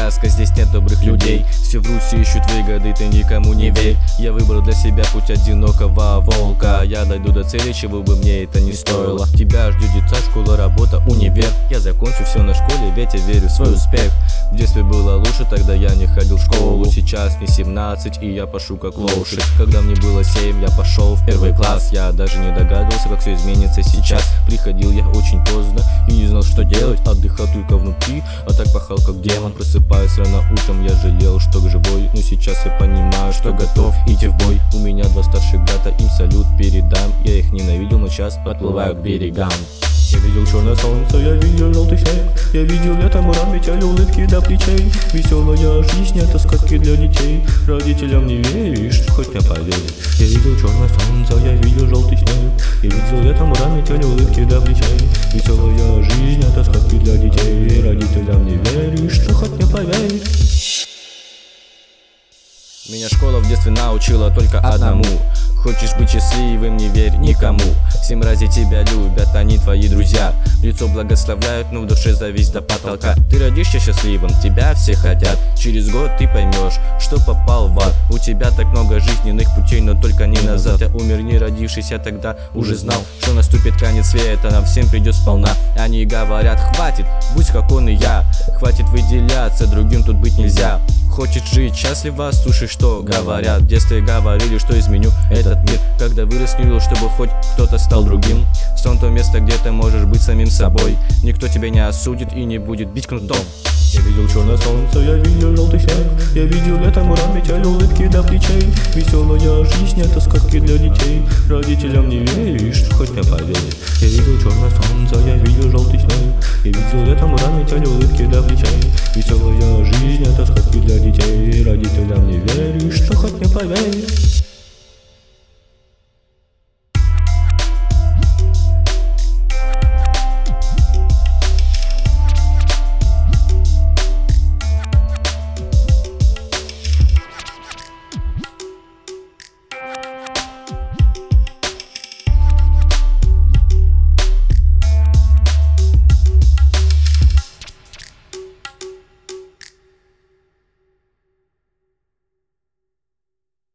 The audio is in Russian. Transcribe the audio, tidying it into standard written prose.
сказка, здесь нет добрых людей. Все в Руси ищут выгоды, ты никому не верь. Я выбрал для себя путь одинокого волка. Я дойду до цели, чего бы мне это не стоило. Тебя ждет детсад, школа, работа, универ. Я закончу все на школе, ведь я верю в свой успех. В детстве было лучше, тогда я не ходил в школу. Сейчас мне 17, и я пашу как лошадь. Когда мне было 7, я пошел в первый класс. Я даже не догадывался, как все изменится сейчас. Приходил я очень поздно и не знал, что делать. Отдыхал только внутри, а так пахал как демон. Просыпаясь рано утром, я жалел, что живой. Но сейчас я понимаю, что готов идти в бой. У меня 2 старших брата, им салют передам. Я их ненавидел, но сейчас подплываю к берегам. Я видел черное солнце, я видел желтый снег. Я видел летом уран, метели улыбки до плечей. Веселая жизнь, это сказки для детей. Родителям не веришь, хоть не поверь. Я видел черное солнце, я видел желтый снег. Я видел летом уран, метели улыбки до плечей. Веселая жизнь, это сказки для детей. Родителям не веришь, хоть не поверь. Меня школа в детстве научила только одному: хочешь быть счастливым, не верь никому. 7 рази тебя любят, они твои друзья. Лицо благословляют, но в душе зависть до потолка. Ты родишься счастливым, тебя все хотят. Через год ты поймешь, что попал в ад. У тебя так много жизненных путей, но только не назад. Я умер не родившись, я тогда уже знал, что наступит конец света, нам всем придет сполна. Они говорят: хватит, будь как он и я. Хватит выделяться, другим тут быть нельзя. Хочешь жить счастливо, слушай, что говорят. В детстве говорили, что изменю этот мир. Когда вырос, не видел, чтобы хоть кто-то стал другим. Сон — то место, где ты можешь быть самим собой. Никто тебя не осудит и не будет бить кнутом. Я видел черное солнце, я видел желтый снег. Я видел летом уран, метели улыбки до плечей. Веселая жизнь, это сказки для детей. Родителям не веришь, хоть не поверь. Я видел черное солнце, я видел желтый снег. Я видел летом уран, метели улыбки до плечей. Веселая жизнь, это сказки для детей. Родителям не веришь, хоть не поверь.